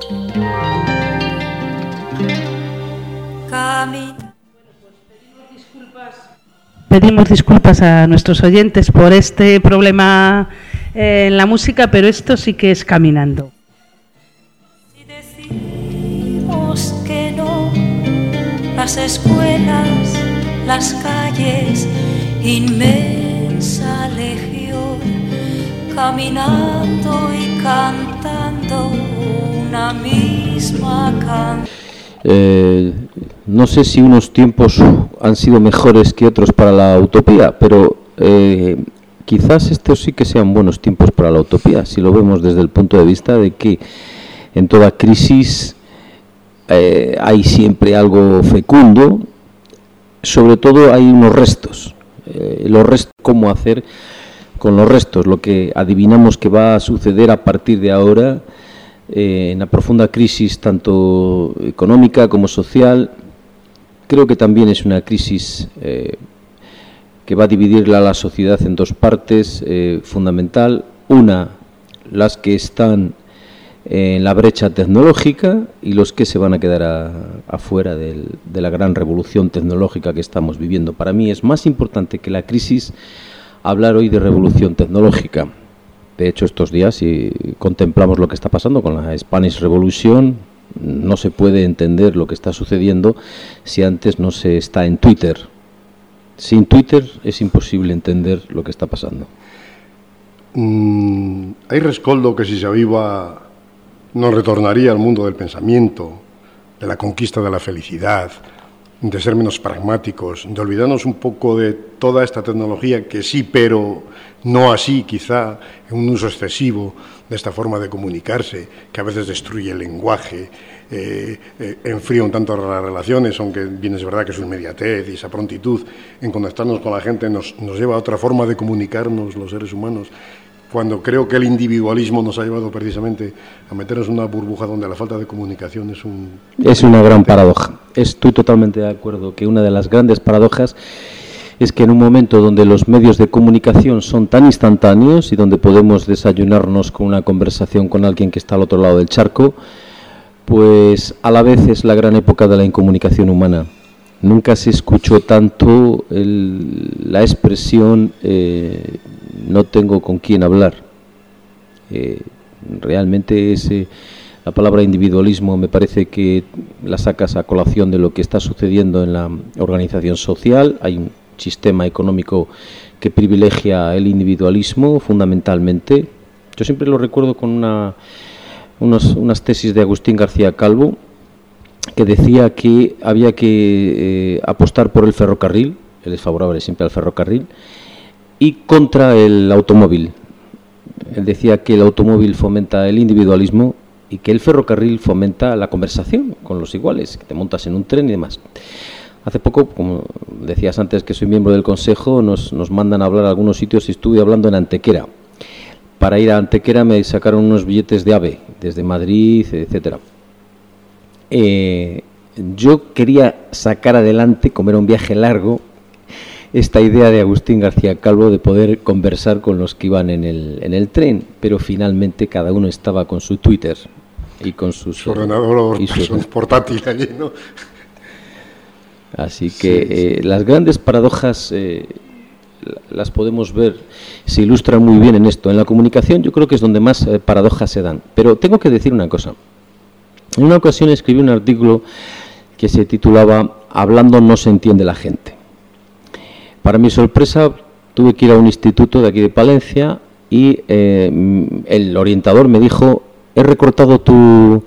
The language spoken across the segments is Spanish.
Pedimos disculpas a nuestros oyentes por este problema en la música, pero esto sí que es Caminando. Si decimos que no, las escuelas, las calles, inmensa legión, caminando y cantando una misma canción. No sé si unos tiempos han sido mejores que otros para la utopía, pero quizás estos sí que sean buenos tiempos para la utopía, si lo vemos desde el punto de vista de que en toda crisis hay siempre algo fecundo, sobre todo hay unos restos. Los restos, ¿cómo hacer con los restos? Lo que adivinamos que va a suceder a partir de ahora, en la profunda crisis tanto económica como social. Creo que también es una crisis que va a dividir a la sociedad en dos partes fundamental. Una, las que están en la brecha tecnológica y los que se van a quedar afuera de la gran revolución tecnológica que estamos viviendo. Para mí es más importante que la crisis hablar hoy de revolución tecnológica. De hecho, estos días, si contemplamos lo que está pasando con la Spanish Revolution, no se puede entender lo que está sucediendo si antes no se está en Twitter. Sin Twitter es imposible entender lo que está pasando. Hay rescoldo que si se aviva nos retornaría al mundo del pensamiento, de la conquista de la felicidad, de ser menos pragmáticos, de olvidarnos un poco de toda esta tecnología que sí, pero no así, quizá, en un uso excesivo de esta forma de comunicarse, que a veces destruye el lenguaje, enfría un tanto las relaciones, aunque bien es verdad que su inmediatez y esa prontitud en conectarnos con la gente nos lleva a otra forma de comunicarnos los seres humanos, cuando creo que el individualismo nos ha llevado precisamente a meternos en una burbuja donde la falta de comunicación es una gran paradoja. Estoy totalmente de acuerdo que una de las grandes paradojas es que en un momento donde los medios de comunicación son tan instantáneos y donde podemos desayunarnos con una conversación con alguien que está al otro lado del charco, pues a la vez es la gran época de la incomunicación humana. Nunca se escuchó tanto la expresión no tengo con quién hablar. Realmente la palabra individualismo me parece que la sacas a colación de lo que está sucediendo en la organización social. Hay un sistema económico que privilegia el individualismo fundamentalmente. Yo siempre lo recuerdo con unas tesis de Agustín García Calvo, que decía que había que apostar por el ferrocarril, él es favorable siempre al ferrocarril, y contra el automóvil. Él decía que el automóvil fomenta el individualismo y que el ferrocarril fomenta la conversación con los iguales, que te montas en un tren y demás. Hace poco, como decías antes que soy miembro del Consejo, nos mandan a hablar a algunos sitios y estuve hablando en Antequera. Para ir a Antequera me sacaron unos billetes de AVE, desde Madrid, etcétera. Yo quería sacar adelante, como era un viaje largo, esta idea de Agustín García Calvo de poder conversar con los que iban en el tren, pero finalmente cada uno estaba con su Twitter y con su ordenador y su portátil allí, ¿no? Así que sí. Las grandes paradojas las podemos ver, se ilustran muy bien en esto. En la comunicación yo creo que es donde más paradojas se dan. Pero tengo que decir una cosa. En una ocasión escribí un artículo que se titulaba Hablando no se entiende la gente. Para mi sorpresa, tuve que ir a un instituto de aquí de Palencia y el orientador me dijo, he recortado tu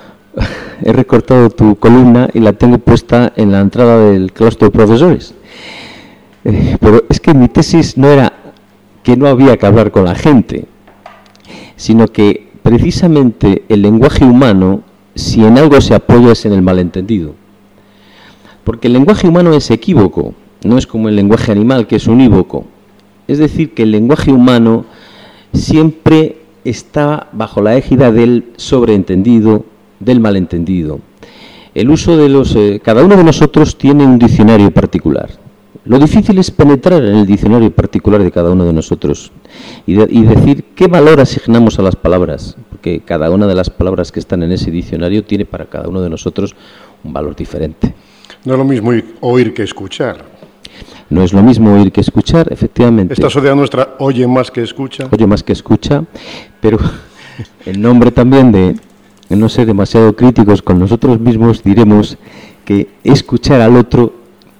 columna y la tengo puesta en la entrada del claustro de profesores. Pero es que mi tesis no era que no había que hablar con la gente, sino que precisamente el lenguaje humano, si en algo se apoya, es en el malentendido. Porque el lenguaje humano es equívoco. No es como el lenguaje animal, que es unívoco. Es decir, que el lenguaje humano siempre está bajo la égida del sobreentendido, del malentendido. El uso de cada uno de nosotros tiene un diccionario particular. Lo difícil es penetrar en el diccionario particular de cada uno de nosotros y decir qué valor asignamos a las palabras. porque cada una de las palabras que están en ese diccionario tiene para cada uno de nosotros un valor diferente. No es lo mismo oír que escuchar. No es lo mismo oír que escuchar, efectivamente. Esta sociedad nuestra oye más que escucha. Oye más que escucha, pero en nombre también de no ser demasiado críticos con nosotros mismos, diremos que escuchar al otro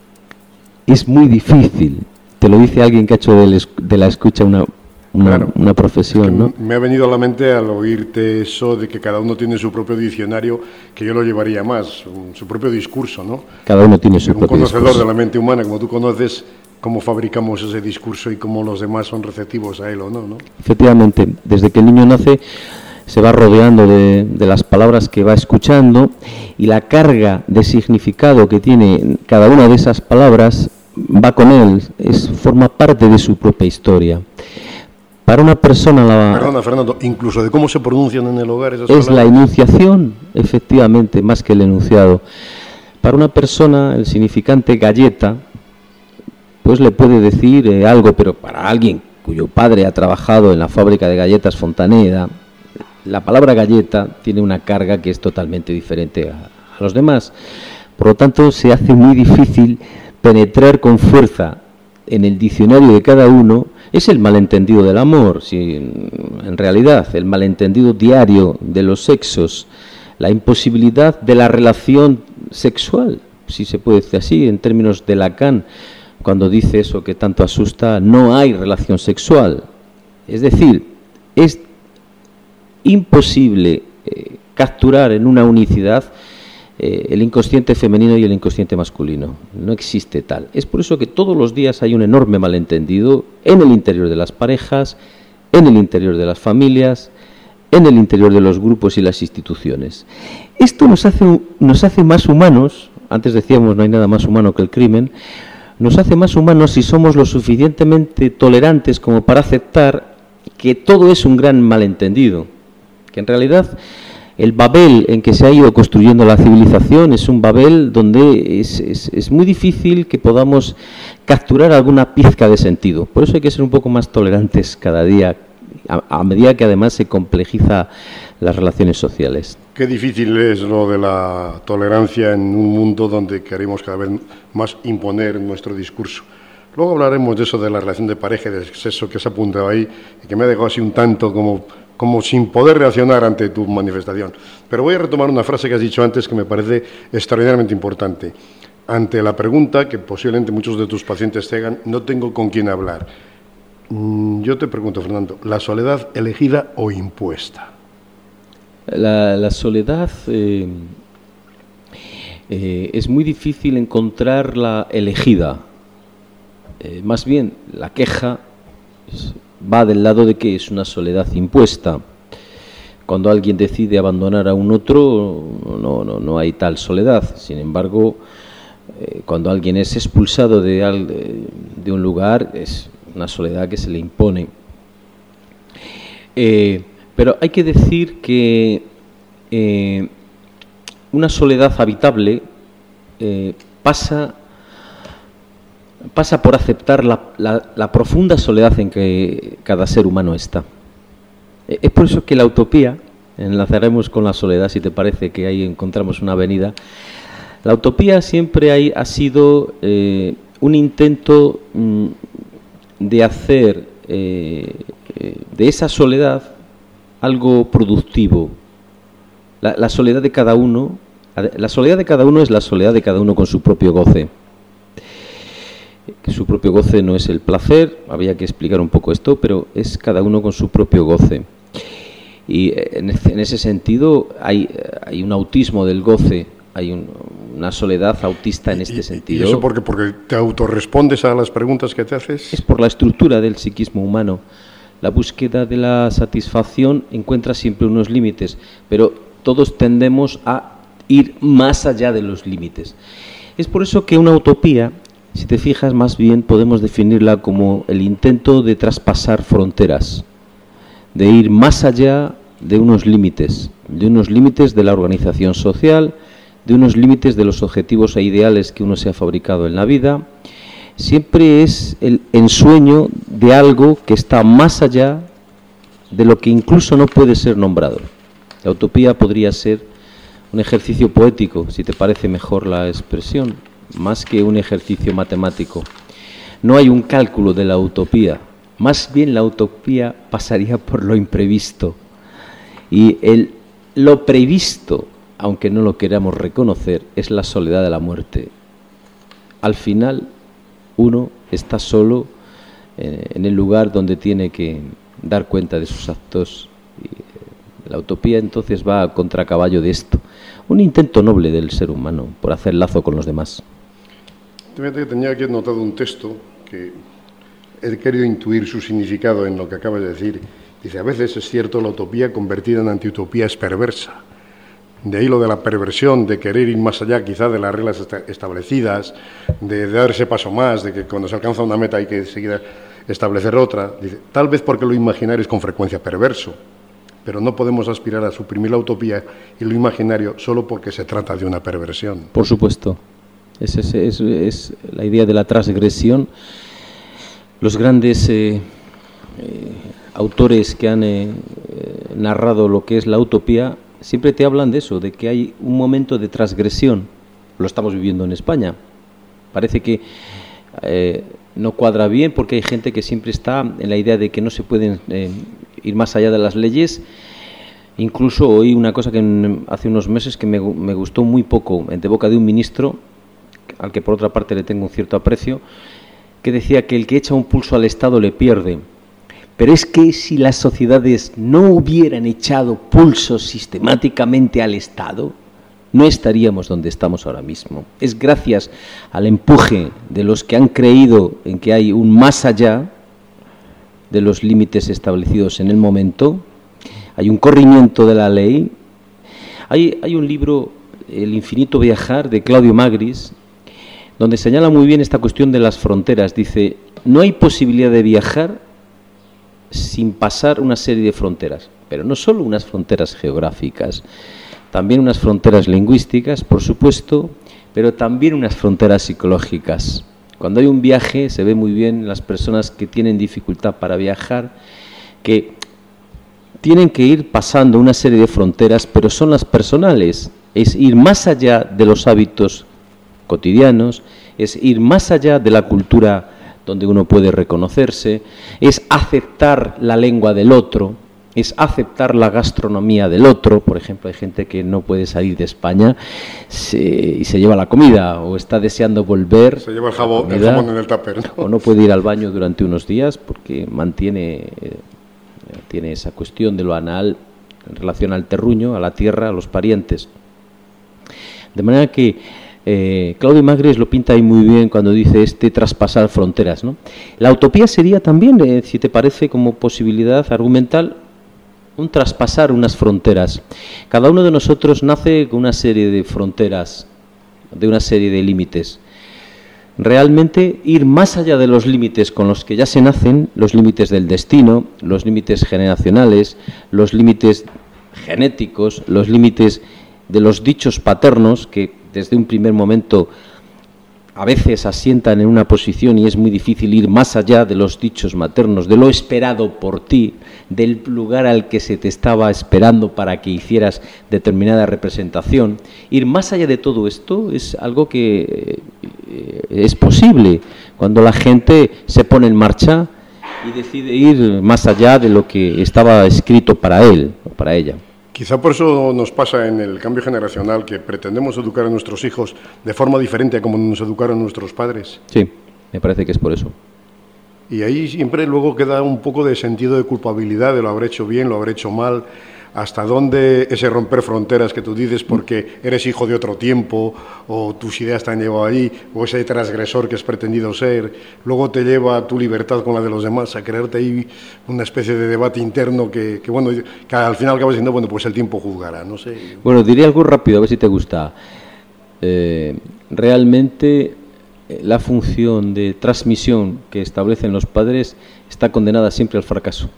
es muy difícil. Te lo dice alguien que ha hecho de la escucha una profesión, es que ¿no? Me ha venido a la mente al oírte eso de que cada uno tiene su propio diccionario, que yo lo llevaría más, su propio discurso, ¿no? Cada uno tiene su propio discurso. Un conocedor de la mente humana, como tú conoces, cómo fabricamos ese discurso y cómo los demás son receptivos a él o no, ¿no? Efectivamente, desde que el niño nace se va rodeando de las palabras que va escuchando, y la carga de significado que tiene cada una de esas palabras va con él, forma parte de su propia historia. Para una persona... Perdona, Fernando, incluso de cómo se pronuncian en el hogar esas palabras. Es la enunciación, efectivamente, más que el enunciado. Para una persona, el significante galleta, pues le puede decir algo, pero para alguien cuyo padre ha trabajado en la fábrica de galletas Fontaneda, la palabra galleta tiene una carga que es totalmente diferente a los demás. Por lo tanto, se hace muy difícil penetrar con fuerza en el diccionario de cada uno. Es el malentendido del amor, si en realidad, el malentendido diario de los sexos, la imposibilidad de la relación sexual, si se puede decir así, en términos de Lacan, cuando dice eso que tanto asusta, no hay relación sexual. Es decir, es imposible capturar en una unicidad el inconsciente femenino y el inconsciente masculino. No existe tal. Es por eso que todos los días hay un enorme malentendido en el interior de las parejas, en el interior de las familias, en el interior de los grupos y las instituciones. Esto nos hace más humanos. Antes decíamos, no hay nada más humano que el crimen. Nos hace más humanos si somos lo suficientemente tolerantes como para aceptar que todo es un gran malentendido, que en realidad el Babel en que se ha ido construyendo la civilización es un Babel donde es muy difícil que podamos capturar alguna pizca de sentido. Por eso hay que ser un poco más tolerantes cada día, a medida que además se complejiza las relaciones sociales. Qué difícil es lo de la tolerancia en un mundo donde queremos cada vez más imponer nuestro discurso. Luego hablaremos de eso, de la relación de pareja y de sexo que se ha apuntado ahí y que me ha dejado así un tanto como sin poder reaccionar ante tu manifestación. Pero voy a retomar una frase que has dicho antes que me parece extraordinariamente importante. Ante la pregunta que posiblemente muchos de tus pacientes te hagan, no tengo con quién hablar. Yo te pregunto, Fernando, ¿la soledad elegida o impuesta? La soledad es muy difícil encontrarla elegida. Más bien, la queja va del lado de que es una soledad impuesta. Cuando alguien decide abandonar a un otro, no hay tal soledad. Sin embargo, cuando alguien es expulsado de un lugar, es una soledad que se le impone. Pero hay que decir que una soledad habitable pasa por aceptar la profunda soledad en que cada ser humano está. Es por eso que la utopía, enlazaremos con la soledad, si te parece que ahí encontramos una avenida. La utopía siempre ha sido un intento de hacer de esa soledad algo productivo. La soledad de cada uno, la soledad de cada uno es la soledad de cada uno con su propio goce. Que su propio goce no es el placer, había que explicar un poco esto, pero es cada uno con su propio goce. Y en ese sentido hay un autismo del goce, hay una soledad autista en este sentido. ¿Y eso porque te autorrespondes a las preguntas que te haces? Es por la estructura del psiquismo humano. La búsqueda de la satisfacción encuentra siempre unos límites, pero todos tendemos a ir más allá de los límites. Es por eso que una utopía, si te fijas, más bien podemos definirla como el intento de traspasar fronteras, de ir más allá de unos límites de la organización social, de unos límites de los objetivos e ideales que uno se ha fabricado en la vida. Siempre es el ensueño de algo que está más allá de lo que incluso no puede ser nombrado. La utopía podría ser un ejercicio poético, si te parece mejor la expresión, más que un ejercicio matemático. No hay un cálculo de la utopía, más bien la utopía pasaría por lo imprevisto. Y lo previsto, aunque no lo queramos reconocer, es la soledad de la muerte. Al final, uno está solo en el lugar donde tiene que dar cuenta de sus actos. Y la utopía entonces va a contracaballo de esto. Un intento noble del ser humano por hacer lazo con los demás. Fíjate que tenía aquí anotado un texto que he querido intuir su significado en lo que acabas de decir. Dice, a veces es cierto, la utopía convertida en antiutopía es perversa. De ahí lo de la perversión, de querer ir más allá quizá de las reglas establecidas, de dar ese paso más, de que cuando se alcanza una meta hay que seguir establecer otra. Dice, tal vez porque lo imaginario es con frecuencia perverso, pero no podemos aspirar a suprimir la utopía y lo imaginario solo porque se trata de una perversión. Por supuesto. Es la idea de la transgresión. Los grandes autores que han narrado lo que es la utopía siempre te hablan de eso, de que hay un momento de transgresión. Lo estamos viviendo en España. Parece que no cuadra bien porque hay gente que siempre está en la idea de que no se pueden ir más allá de las leyes. Incluso oí una cosa que hace unos meses que me gustó muy poco, de boca de un ministro, al que por otra parte le tengo un cierto aprecio, que decía que el que echa un pulso al Estado le pierde. Pero es que si las sociedades no hubieran echado pulsos sistemáticamente al Estado, no estaríamos donde estamos ahora mismo. Es gracias al empuje de los que han creído en que hay un más allá de los límites establecidos en el momento, hay un corrimiento de la ley. Hay un libro, El infinito viajar, de Claudio Magris, donde señala muy bien esta cuestión de las fronteras. Dice, no hay posibilidad de viajar sin pasar una serie de fronteras, pero no solo unas fronteras geográficas, también unas fronteras lingüísticas, por supuesto, pero también unas fronteras psicológicas. Cuando hay un viaje se ve muy bien las personas que tienen dificultad para viajar, que tienen que ir pasando una serie de fronteras, pero son las personales, es ir más allá de los hábitos cotidianos, es ir más allá de la cultura donde uno puede reconocerse, es aceptar la lengua del otro, es aceptar la gastronomía del otro. Por ejemplo, hay gente que no puede salir de España y se lleva la comida, o está deseando volver. Se lleva el jamón en el tupper, ¿no? O no puede ir al baño durante unos días porque tiene esa cuestión de lo anal en relación al terruño, a la tierra, a los parientes. De manera que Claudio Magris lo pinta ahí muy bien cuando dice traspasar fronteras, ¿no? La utopía sería también, si te parece, como posibilidad argumental, un traspasar unas fronteras. Cada uno de nosotros nace con una serie de fronteras, de una serie de límites. Realmente ir más allá de los límites con los que ya se nacen, los límites del destino, los límites generacionales, los límites genéticos, los límites de los dichos paternos, que desde un primer momento a veces asientan en una posición y es muy difícil ir más allá de los dichos maternos, de lo esperado por ti, del lugar al que se te estaba esperando para que hicieras determinada representación. Ir más allá de todo esto es algo que es posible cuando la gente se pone en marcha y decide ir más allá de lo que estaba escrito para él o para ella. Quizá por eso nos pasa en el cambio generacional, que pretendemos educar a nuestros hijos de forma diferente a como nos educaron nuestros padres. Sí, me parece que es por eso. Y ahí siempre luego queda un poco de sentido de culpabilidad, de lo habré hecho bien, lo habré hecho mal, hasta dónde ese romper fronteras que tú dices porque eres hijo de otro tiempo, o tus ideas te han llevado ahí, o ese transgresor que has pretendido ser, luego te lleva tu libertad con la de los demás a crearte ahí una especie de debate interno que al final acabas diciendo, bueno, pues el tiempo juzgará, no sé. Bueno, diré algo rápido, a ver si te gusta. Realmente la función de transmisión que establecen los padres está condenada siempre al fracaso.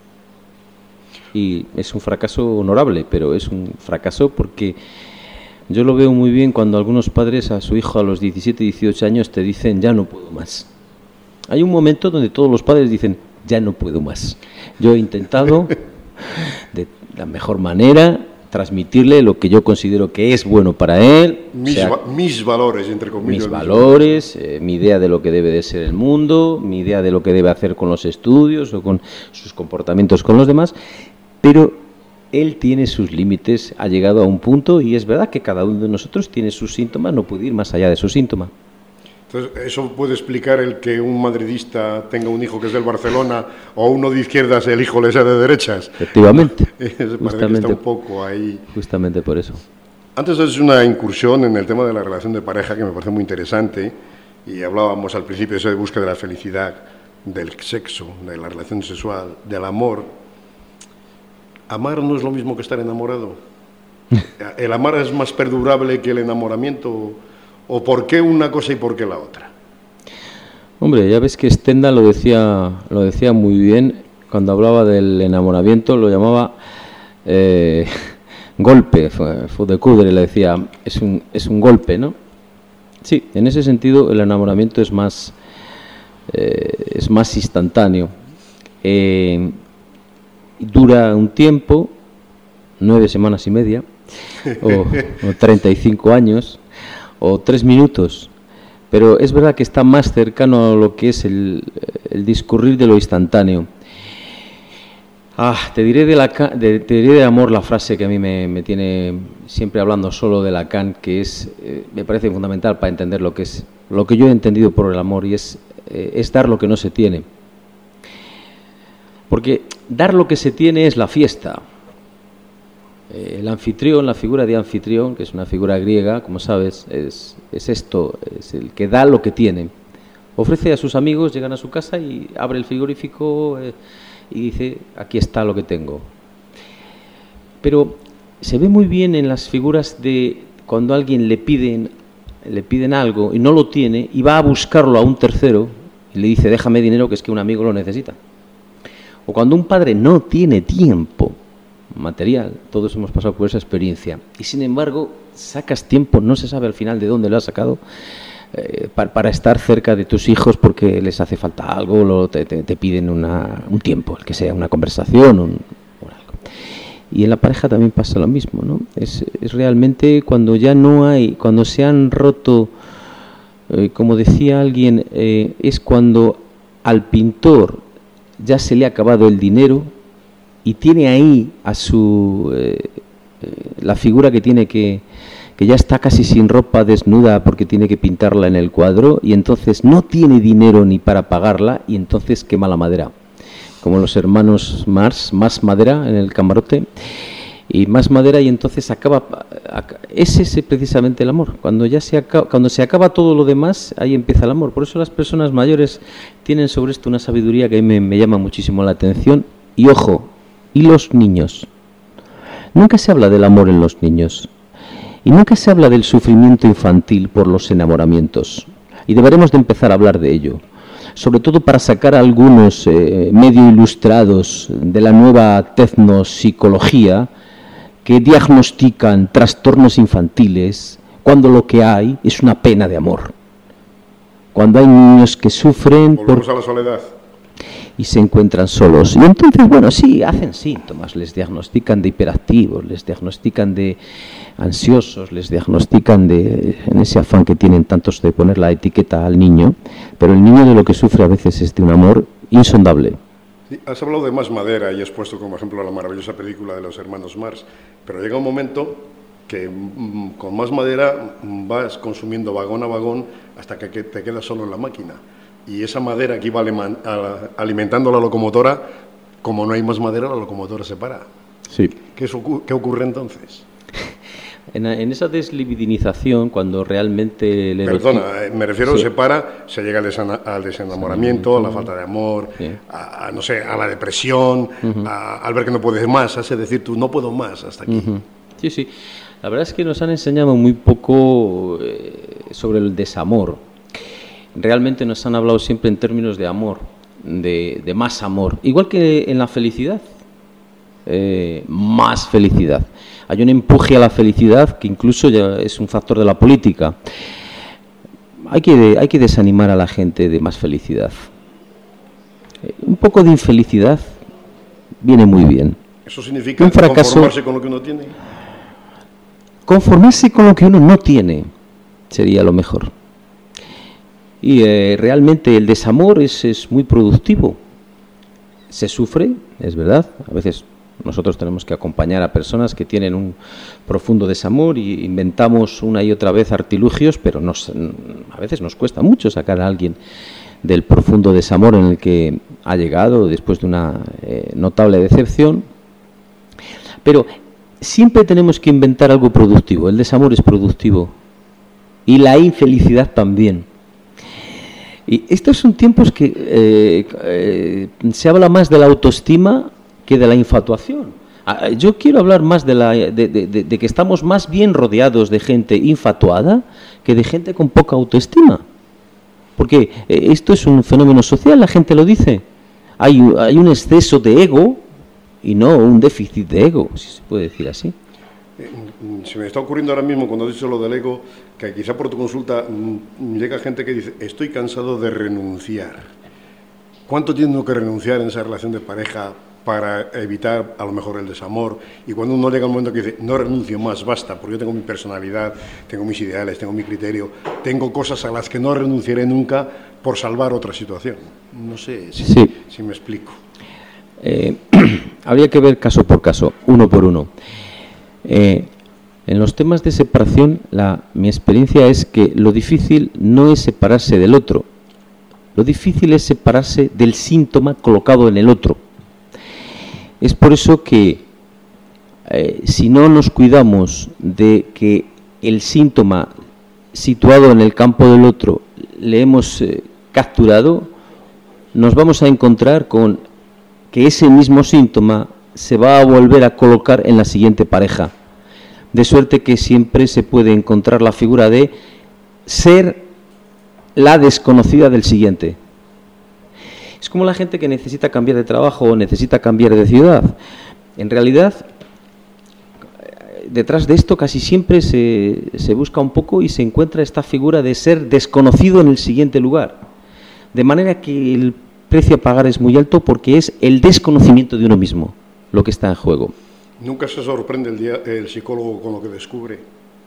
Y es un fracaso honorable, pero es un fracaso porque yo lo veo muy bien cuando algunos padres a su hijo a los 17, 18 años te dicen, ya no puedo más. Hay un momento donde todos los padres dicen, ya no puedo más. Yo he intentado de la mejor manera transmitirle lo que yo considero que es bueno para él. Mis valores, entre comillas. Mis valores, mi idea de lo que debe de ser el mundo, mi idea de lo que debe hacer con los estudios o con sus comportamientos con los demás, pero él tiene sus límites, ha llegado a un punto y es verdad que cada uno de nosotros tiene sus síntomas, no puede ir más allá de su síntoma. Entonces, ¿eso puede explicar el que un madridista tenga un hijo que es del Barcelona o uno de izquierdas el hijo le sea de derechas? Efectivamente. Parece que está un poco ahí. Justamente por eso. Antes es una incursión en el tema de la relación de pareja que me parece muy interesante y hablábamos al principio de esa búsqueda de la felicidad, del sexo, de la relación sexual, del amor. ¿Amar no es lo mismo que estar enamorado? ¿El amar es más perdurable que el enamoramiento? ¿O por qué una cosa y por qué la otra? Hombre, ya ves que Stendhal lo decía muy bien cuando hablaba del enamoramiento, lo llamaba golpe, fue de Kudre, le decía, es un golpe, ¿no? Sí, en ese sentido el enamoramiento es más instantáneo. Dura un tiempo, 9 semanas y media, o 35 años, o 3 minutos, pero es verdad que está más cercano a lo que es el discurrir de lo instantáneo. Te diré de amor la frase que a mí me tiene siempre hablando solo de Lacan, que me parece fundamental para entender lo que yo he entendido por el amor, y es dar lo que no se tiene. Porque dar lo que se tiene es la fiesta. El anfitrión, la figura de anfitrión, que es una figura griega, como sabes, es esto, es el que da lo que tiene. Ofrece a sus amigos, llegan a su casa y abre el frigorífico y dice, aquí está lo que tengo. Pero se ve muy bien en las figuras de cuando a alguien le piden algo y no lo tiene y va a buscarlo a un tercero y le dice, déjame dinero que es que un amigo lo necesita. O cuando un padre no tiene tiempo material, todos hemos pasado por esa experiencia, y sin embargo sacas tiempo, no se sabe al final de dónde lo has sacado, para estar cerca de tus hijos porque les hace falta algo, te piden un tiempo, el que sea, una conversación o algo. Y en la pareja también pasa lo mismo, ¿no? Es realmente cuando ya no hay, cuando se han roto, como decía alguien, es cuando al pintor ya se le ha acabado el dinero y tiene ahí a la figura que tiene que ya está casi sin ropa, desnuda, porque tiene que pintarla en el cuadro, y entonces no tiene dinero ni para pagarla, y entonces quema la madera, como los hermanos Marx, más madera en el camarote, y más madera, y entonces ese es precisamente el amor. Cuando se acaba todo lo demás, ahí empieza el amor. Por eso las personas mayores tienen sobre esto una sabiduría que a mí me llama muchísimo la atención. Y ojo, y los niños. Nunca se habla del amor en los niños. Y nunca se habla del sufrimiento infantil por los enamoramientos. Y deberemos de empezar a hablar de ello. Sobre todo para sacar a algunos medio ilustrados de la nueva tecnopsicología que diagnostican trastornos infantiles cuando lo que hay es una pena de amor. Cuando hay niños que sufren Volvemos a la soledad y se encuentran solos. Y entonces, bueno, sí, hacen síntomas, les diagnostican de hiperactivos, les diagnostican de ansiosos, les diagnostican en ese afán que tienen tantos de poner la etiqueta al niño, pero el niño de lo que sufre a veces es de un amor insondable. Sí, has hablado de Más Madera y has puesto como ejemplo la maravillosa película de los hermanos Marx, pero llega un momento que con Más Madera vas consumiendo vagón a vagón hasta que te quedas solo en la máquina. Y esa madera que iba alimentando la locomotora, como no hay más madera, la locomotora se para. Sí. ¿Qué ocurre entonces? En esa deslibidinización, cuando realmente... me refiero, sí. Se para, se llega al desenamoramiento, a la falta de amor, sí. a la depresión, al ver que no puedes más, hace decir tú, no puedo más, hasta aquí. Sí, sí. La verdad es que nos han enseñado muy poco sobre el desamor. Realmente nos han hablado siempre en términos de amor, de más amor. Igual que en la felicidad, más felicidad. Hay un empuje a la felicidad que incluso ya es un factor de la política. Hay que desanimar a la gente de más felicidad. Un poco de infelicidad viene muy bien. ¿Eso significa un fracaso, conformarse con lo que uno tiene? conformarse con lo que uno no tiene sería lo mejor. Y realmente el desamor es muy productivo. Se sufre, es verdad. A veces nosotros tenemos que acompañar a personas que tienen un profundo desamor y inventamos una y otra vez artilugios, pero a veces nos cuesta mucho sacar a alguien del profundo desamor en el que ha llegado después de una notable decepción. Pero siempre tenemos que inventar algo productivo. El desamor es productivo y la infelicidad también. Y estos son tiempos que se habla más de la autoestima que de la infatuación. Yo quiero hablar más de que estamos más bien rodeados de gente infatuada que de gente con poca autoestima. Porque esto es un fenómeno social, la gente lo dice. Hay un exceso de ego y no un déficit de ego, si se puede decir así. Se me está ocurriendo ahora mismo, cuando has dicho lo del ego, que quizá por tu consulta llega gente que dice, estoy cansado de renunciar. ¿Cuánto tengo que renunciar en esa relación de pareja para evitar a lo mejor el desamor? Y cuando uno llega al momento que dice, no renuncio más, basta, porque yo tengo mi personalidad, tengo mis ideales, tengo mi criterio, tengo cosas a las que no renunciaré nunca por salvar otra situación. No sé si me explico. Habría que ver caso por caso, uno por uno. En los temas de separación, mi experiencia es que lo difícil no es separarse del otro, lo difícil es separarse del síntoma colocado en el otro. Es por eso que si no nos cuidamos de que el síntoma situado en el campo del otro le hemos capturado, nos vamos a encontrar con que ese mismo síntoma se va a volver a colocar en la siguiente pareja. De suerte que siempre se puede encontrar la figura de ser la desconocida del siguiente. Es como la gente que necesita cambiar de trabajo o necesita cambiar de ciudad. En realidad, detrás de esto casi siempre se busca un poco y se encuentra esta figura de ser desconocido en el siguiente lugar. De manera que el precio a pagar es muy alto porque es el desconocimiento de uno mismo lo que está en juego. ¿Nunca se sorprende el psicólogo con lo que descubre?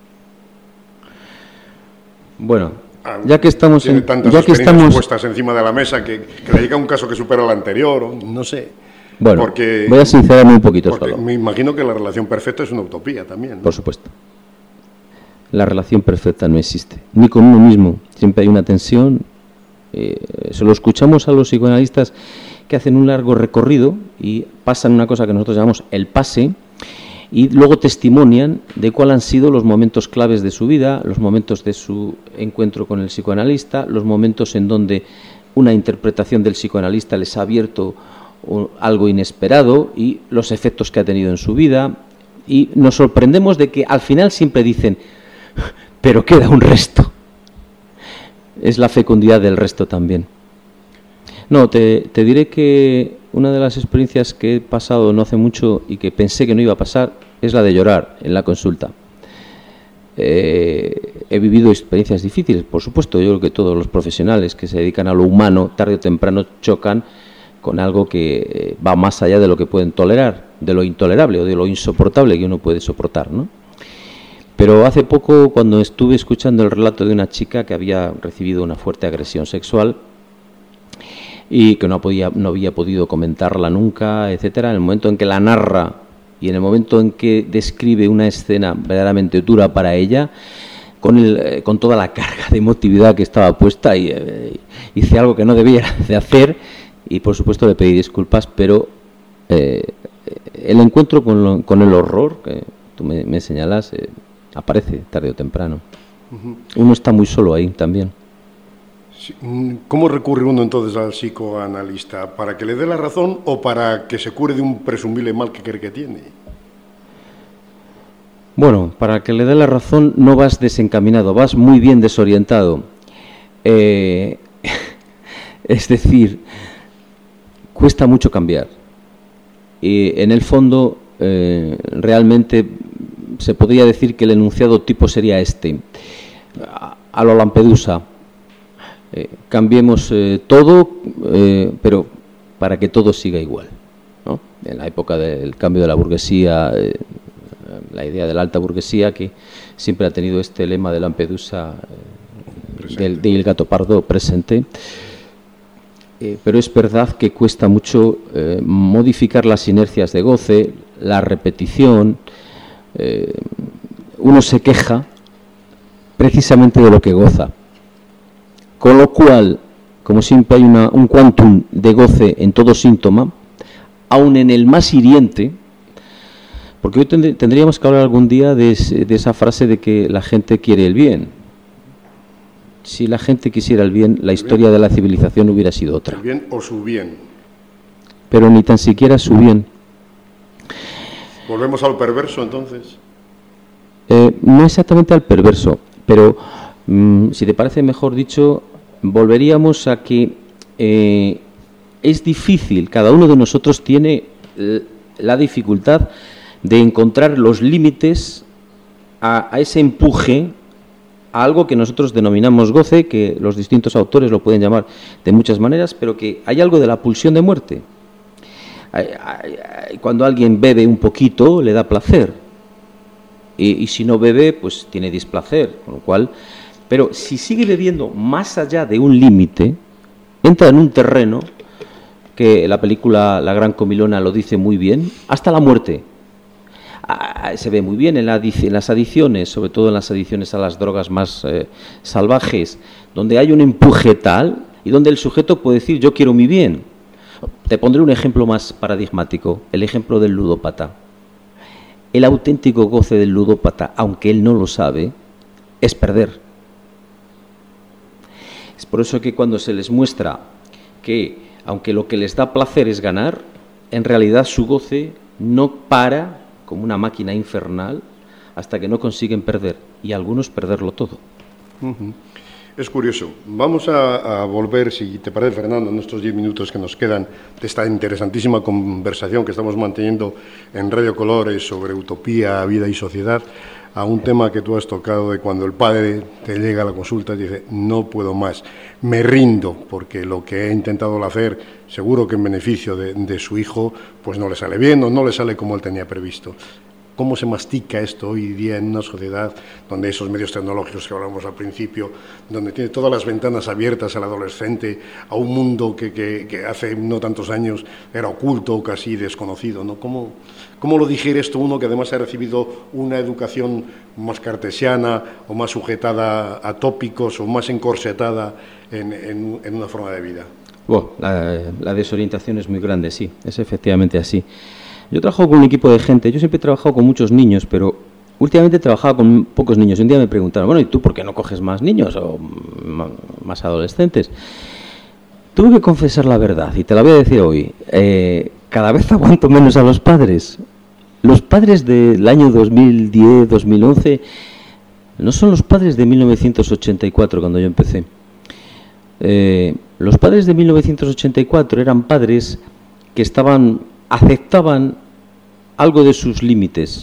Bueno, ya que estamos tiene tantas experiencias puestas encima de la mesa que le llega un caso que supera al anterior, o no sé. Bueno, voy a sincerarme un poquito porque solo. Me imagino que la relación perfecta es una utopía también, ¿no? Por supuesto. La relación perfecta no existe, ni con uno mismo. Siempre hay una tensión. Se lo escuchamos a los psicoanalistas que hacen un largo recorrido y pasan una cosa que nosotros llamamos el pase, y luego testimonian de cuáles han sido los momentos claves de su vida, los momentos de su encuentro con el psicoanalista, los momentos en donde una interpretación del psicoanalista les ha abierto algo inesperado y los efectos que ha tenido en su vida. Y nos sorprendemos de que al final siempre dicen, pero queda un resto. Es la fecundidad del resto también. No, te diré que una de las experiencias que he pasado no hace mucho y que pensé que no iba a pasar es la de llorar en la consulta. He vivido experiencias difíciles, por supuesto. Yo creo que todos los profesionales que se dedican a lo humano, tarde o temprano chocan con algo que va más allá de lo que pueden tolerar, de lo intolerable o de lo insoportable que uno puede soportar, ¿no? Pero hace poco, cuando estuve escuchando el relato de una chica que había recibido una fuerte agresión sexual y que no había podido comentarla nunca, etcétera, en el momento en que la narra y en el momento en que describe una escena verdaderamente dura para ella, con toda la carga de emotividad que estaba puesta, y hice algo que no debía de hacer y por supuesto le pedí disculpas, pero el encuentro con el horror que tú me señalas aparece tarde o temprano. Uno está muy solo ahí también. ¿Cómo recurre uno entonces al psicoanalista? ¿Para que le dé la razón o para que se cure de un presumible mal que cree que tiene? Bueno, para que le dé la razón no vas desencaminado, vas muy bien desorientado. Es decir, cuesta mucho cambiar. Y en el fondo, realmente se podría decir que el enunciado tipo sería este. A lo Lampedusa. Cambiemos todo, pero para que todo siga igual, ¿no? En la época del cambio de la burguesía, la idea de la alta burguesía, que siempre ha tenido este lema de Lampedusa, de Il Gatto Pardo presente. Pero es verdad que cuesta mucho modificar las inercias de goce, la repetición. Uno se queja precisamente de lo que goza. Con lo cual, como siempre hay un quantum de goce en todo síntoma, aun en el más hiriente, porque hoy tendríamos que hablar algún día de esa frase de que la gente quiere el bien. Si la gente quisiera el bien, la historia de la civilización hubiera sido otra. El bien o su bien. Pero ni tan siquiera su bien. ¿Volvemos al perverso, entonces? No exactamente al perverso, pero si te parece mejor dicho, volveríamos a que es difícil, cada uno de nosotros tiene la dificultad de encontrar los límites a ese empuje, a algo que nosotros denominamos goce, que los distintos autores lo pueden llamar de muchas maneras, pero que hay algo de la pulsión de muerte. Cuando alguien bebe un poquito, le da placer, y si no bebe, pues tiene displacer, con lo cual, pero si sigue bebiendo más allá de un límite, entra en un terreno que la película La Gran Comilona lo dice muy bien, hasta la muerte. Se ve muy bien en las adicciones, sobre todo en las adicciones a las drogas más salvajes, donde hay un empuje tal y donde el sujeto puede decir yo quiero mi bien. Te pondré un ejemplo más paradigmático, el ejemplo del ludópata. El auténtico goce del ludópata, aunque él no lo sabe, es perder. Es por eso que cuando se les muestra que, aunque lo que les da placer es ganar, en realidad su goce no para como una máquina infernal hasta que no consiguen perder, y algunos perderlo todo. Es curioso. Vamos a volver, si te parece, Fernando, en estos 10 minutos que nos quedan de esta interesantísima conversación que estamos manteniendo en Radio Colores sobre utopía, vida y sociedad, a un tema que tú has tocado de cuando el padre te llega a la consulta y dice no puedo más, me rindo, porque lo que he intentado hacer, seguro que en beneficio de su hijo, pues no le sale bien o no le sale como él tenía previsto. ¿Cómo se mastica esto hoy día en una sociedad donde esos medios tecnológicos que hablamos al principio, donde tiene todas las ventanas abiertas al adolescente, a un mundo que hace no tantos años era oculto o casi desconocido, ¿no? ¿Cómo lo digiere esto uno que además ha recibido una educación más cartesiana o más sujetada a tópicos o más encorsetada en una forma de vida? Bueno, la desorientación es muy grande, sí, es efectivamente así. Yo trabajo con un equipo de gente, yo siempre he trabajado con muchos niños, pero últimamente he trabajado con pocos niños. Un día me preguntaron, bueno, ¿y tú por qué no coges más niños o más adolescentes? Tuve que confesar la verdad, y te la voy a decir hoy. Cada vez aguanto menos a los padres. Los padres del año 2010, 2011, no son los padres de 1984, cuando yo empecé. Los padres de 1984 eran padres que aceptaban algo de sus límites,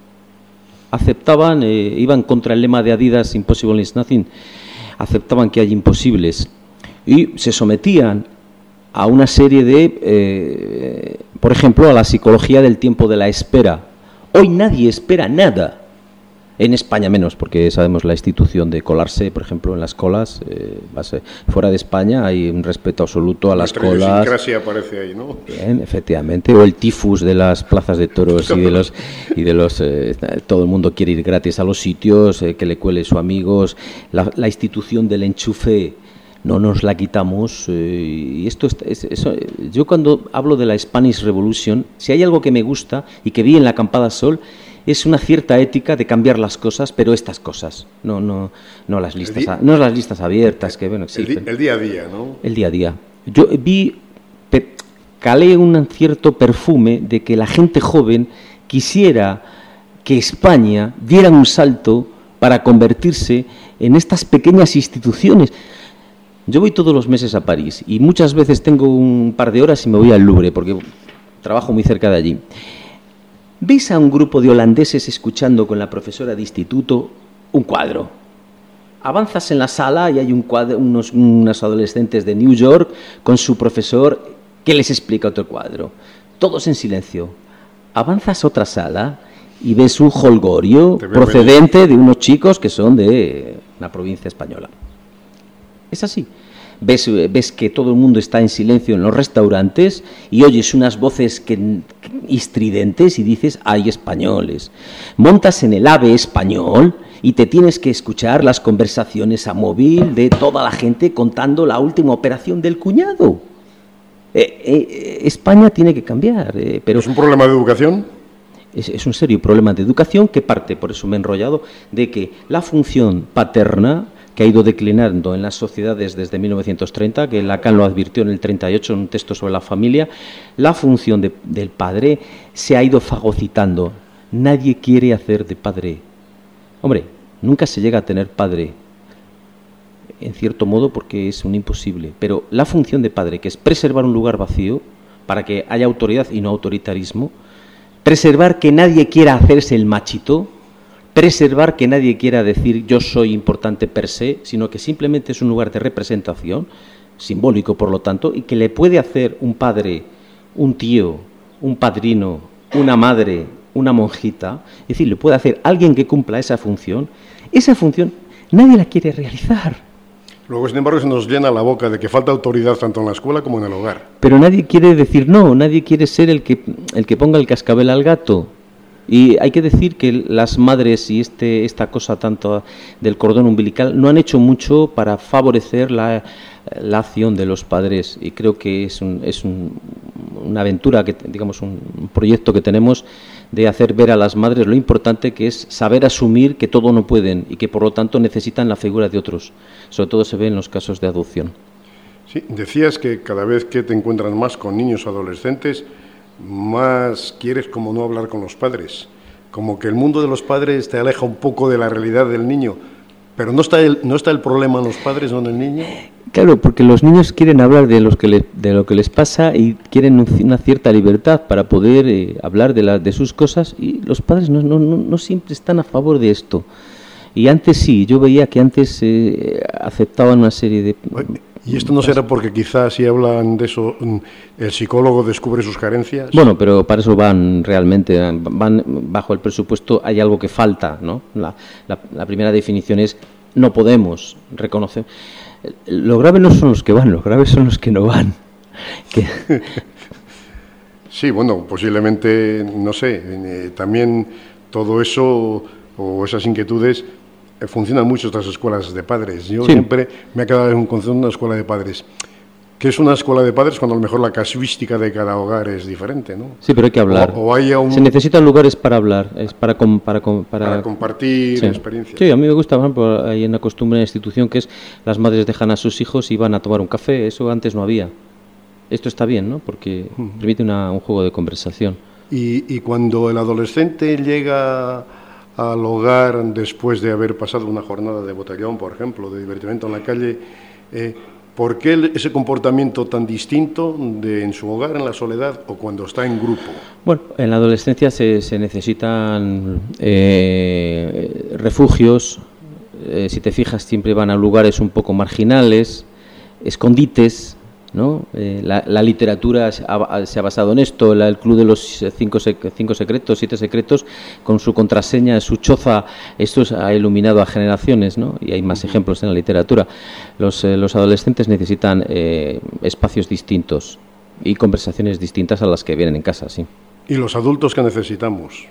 iban contra el lema de Adidas, Impossible is Nothing, aceptaban que hay imposibles y se sometían a una serie de, por ejemplo, a la psicología del tiempo de la espera. Hoy nadie espera nada, en España menos, porque sabemos la institución de colarse, por ejemplo, en las colas. Fuera de España hay un respeto absoluto a las colas. La idiosincrasia aparece ahí, ¿no? Bien, efectivamente. O el tifus de las plazas de toros y de los todo el mundo quiere ir gratis a los sitios, que le cuele sus amigos. La institución del enchufe no nos la quitamos. Y esto yo cuando hablo de la Spanish Revolution, si hay algo que me gusta y que vi en la Acampada Sol, es una cierta ética de cambiar las cosas, pero estas cosas, no las listas abiertas que bueno existen. El día a día, ¿no? El día a día. Yo calé un cierto perfume de que la gente joven quisiera que España diera un salto para convertirse en estas pequeñas instituciones. Yo voy todos los meses a París y muchas veces tengo un par de horas y me voy al Louvre porque trabajo muy cerca de allí. ¿Ves a un grupo de holandeses escuchando con la profesora de instituto un cuadro? Avanzas en la sala y hay unos adolescentes de New York con su profesor que les explica otro cuadro. Todos en silencio. Avanzas a otra sala y ves un jolgorio procedente de unos chicos que son de una provincia española. Es así. Ves que todo el mundo está en silencio en los restaurantes y oyes unas voces estridentes y dices, hay españoles. Montas en el AVE español y te tienes que escuchar las conversaciones a móvil de toda la gente contando la última operación del cuñado. España tiene que cambiar. Pero ¿es un problema de educación? Es un serio problema de educación que parte, por eso me he enrollado, de que la función paterna, que ha ido declinando en las sociedades desde 1930, que Lacan lo advirtió en el 38 en un texto sobre la familia, la función del padre se ha ido fagocitando. Nadie quiere hacer de padre. Hombre, nunca se llega a tener padre, en cierto modo, porque es un imposible. Pero la función de padre, que es preservar un lugar vacío, para que haya autoridad y no autoritarismo, preservar que nadie quiera hacerse el machito, preservar que nadie quiera decir yo soy importante per se, sino que simplemente es un lugar de representación, simbólico por lo tanto, y que le puede hacer un padre, un tío, un padrino, una madre, una monjita, es decir, le puede hacer alguien que cumpla esa función nadie la quiere realizar. Luego, sin embargo, se nos llena la boca de que falta autoridad tanto en la escuela como en el hogar. Pero nadie quiere decir no, nadie quiere ser el que ponga el cascabel al gato. Y hay que decir que las madres y esta cosa tanto del cordón umbilical no han hecho mucho para favorecer la acción de los padres, y creo que es una aventura, un proyecto que tenemos de hacer ver a las madres lo importante que es saber asumir que todo no pueden y que por lo tanto necesitan la figura de otros. Sobre todo se ve en los casos de adopción. Sí, decías que cada vez que te encuentras más con niños o adolescentes, más quieres como no hablar con los padres, como que el mundo de los padres te aleja un poco de la realidad del niño, pero ¿no está el problema en los padres o en el niño? Claro, porque los niños quieren hablar de lo que les pasa y quieren una cierta libertad para poder hablar de sus cosas, y los padres no siempre están a favor de esto. Y antes sí, yo veía que antes aceptaban una serie de... ¿Y esto no será porque quizás si hablan de eso el psicólogo descubre sus carencias? Bueno, pero para eso van bajo el presupuesto, hay algo que falta, ¿no? La primera definición es no podemos reconocer. Lo grave no son los que van, los graves son los que no van. Sí, bueno, posiblemente, no sé, también todo eso o esas inquietudes funcionan mucho estas escuelas de padres. Yo siempre me ha quedado un concepto de una escuela de padres. ¿Qué es una escuela de padres cuando a lo mejor la casuística de cada hogar es diferente, ¿no? Sí, pero hay que hablar. Se necesitan lugares para hablar, es para compartir experiencias. Sí, a mí me gusta, por ejemplo, hay una costumbre en la institución que es las madres dejan a sus hijos y van a tomar un café. Eso antes no había. Esto está bien, ¿no? Porque permite un juego de conversación. Y cuando el adolescente llega al hogar después de haber pasado una jornada de botellón, por ejemplo, de divertimento en la calle, ¿por qué ese comportamiento tan distinto en su hogar, en la soledad, o cuando está en grupo? Bueno, en la adolescencia se necesitan refugios. Si te fijas, siempre van a lugares un poco marginales, escondites, ¿no? La literatura se ha basado en esto. El club de los 5 secretos, 7 secretos, con su contraseña, su choza, esto ha iluminado a generaciones, ¿no? Y hay más ejemplos en la literatura. Los adolescentes necesitan espacios distintos y conversaciones distintas a las que vienen en casa, sí. ¿Y los adultos qué necesitamos?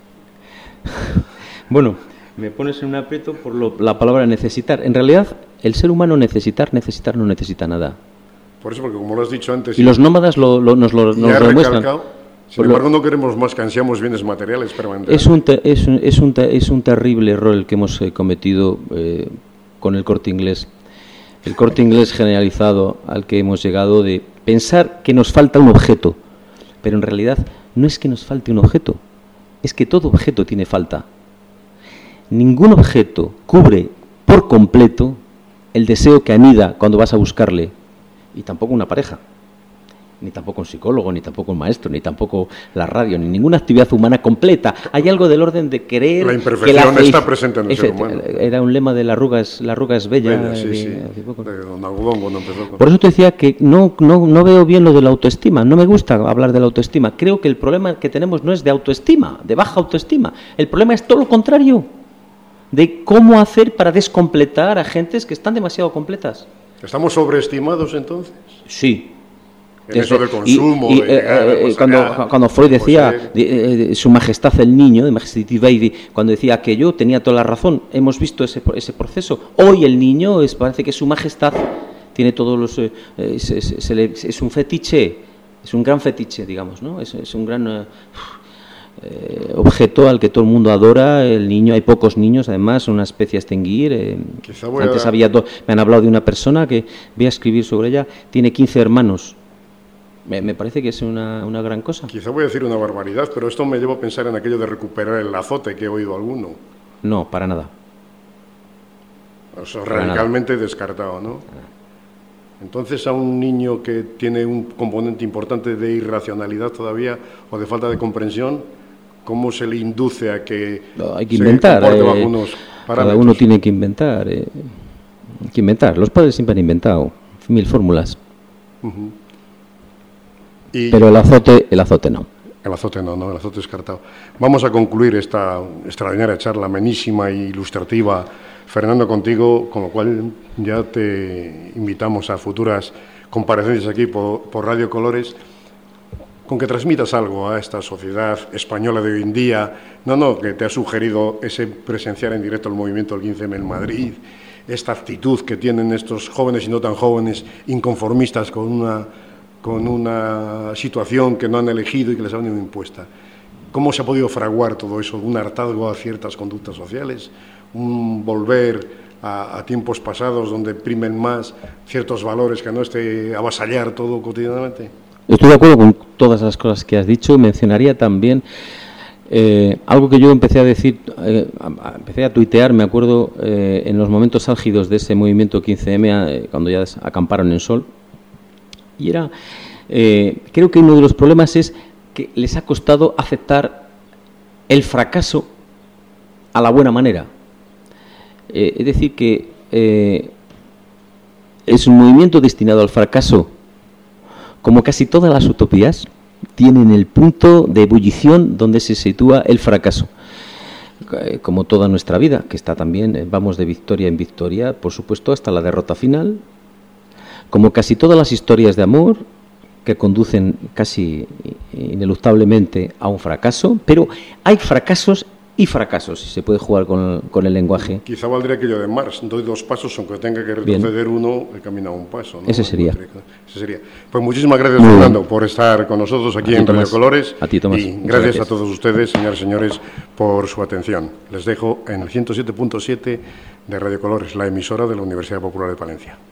Bueno, me pones en un aprieto por la palabra necesitar. En realidad, el ser humano necesitar no necesita nada. Por eso, porque como lo has dicho antes... Y los nómadas nos lo demuestran. Sin embargo, no queremos más que ansiamos bienes materiales permanentes. Es un terrible error el que hemos cometido con el Corte Inglés. El Corte Inglés generalizado al que hemos llegado, de pensar que nos falta un objeto. Pero en realidad no es que nos falte un objeto, es que todo objeto tiene falta. Ningún objeto cubre por completo el deseo que anida cuando vas a buscarle. Y tampoco una pareja. ni tampoco un psicólogo, ni tampoco un maestro, ni tampoco la radio, ni ninguna actividad humana completa. Hay algo del orden de creer la imperfección está presente en el ser humano. Era un lema de la arruga es bella. De Don Algodón, cuando empezó con... Por eso te decía que no veo bien lo de la autoestima. No me gusta hablar de la autoestima. Creo que el problema que tenemos no es de autoestima, de baja autoestima. El problema es todo lo contrario, de cómo hacer para descompletar a gentes que están demasiado completas. ¿Estamos sobreestimados entonces? Sí. En eso del consumo. Cuando Freud decía Su Majestad el Niño, de Majesty Baby, cuando decía aquello, tenía toda la razón. Hemos visto ese proceso. Hoy el niño parece que Su Majestad tiene todos los... es un fetiche, es un gran fetiche, digamos, ¿no? Es un gran... objeto al que todo el mundo adora. El niño, hay pocos niños, además, una especie a extinguir. Antes me han hablado de una persona que voy a escribir sobre ella, tiene 15 hermanos. Me parece que es una gran cosa. Quizá voy a decir una barbaridad, pero esto me lleva a pensar en aquello de recuperar el azote que he oído alguno. No, para nada. O sea, radicalmente descartado, ¿no? Entonces, a un niño que tiene un componente importante de irracionalidad todavía o de falta de comprensión, ¿cómo se le induce a que hay que inventar? Se comporte bajo unos parámetros? Cada uno tiene que inventar. Los padres siempre han inventado 1000 fórmulas. Uh-huh. Pero el azote no. El azote no, el azote descartado. Vamos a concluir esta extraordinaria charla, amenísima e ilustrativa, Fernando, contigo, con lo cual ya te invitamos a futuras comparecencias aquí por Radio Colores, con que transmitas algo a esta sociedad española de hoy en día. Que te ha sugerido ese presenciar en directo el movimiento del 15M en Madrid, esta actitud que tienen estos jóvenes y no tan jóvenes, inconformistas con una situación que no han elegido y que les ha venido impuesta. ¿Cómo se ha podido fraguar todo eso? ¿Un hartazgo a ciertas conductas sociales? ¿Un volver a tiempos pasados donde primen más ciertos valores que no avasallar todo cotidianamente? Estoy de acuerdo con todas las cosas que has dicho. Mencionaría también algo que yo empecé a decir, empecé a tuitear, me acuerdo, en los momentos álgidos de ese movimiento 15M, cuando ya acamparon en Sol. Y era, creo que uno de los problemas es que les ha costado aceptar el fracaso a la buena manera. Es decir, que es un movimiento destinado al fracaso. Como casi todas las utopías, tienen el punto de ebullición donde se sitúa el fracaso. Como toda nuestra vida, que está también, vamos de victoria en victoria, por supuesto, hasta la derrota final. Como casi todas las historias de amor, que conducen casi ineluctablemente a un fracaso, pero hay fracasos y fracasos, si se puede jugar con el lenguaje. Quizá valdría aquello de Marx, doy 2 pasos, aunque tenga que retroceder uno, he caminado un paso, ¿no? Ese sería. Pues muchísimas gracias, Fernando, por estar con nosotros aquí en Radio Colores. A ti, Tomás. Y gracias a todos ustedes, señoras y señores, por su atención. Les dejo en el 107.7 de Radio Colores, la emisora de la Universidad Popular de Palencia.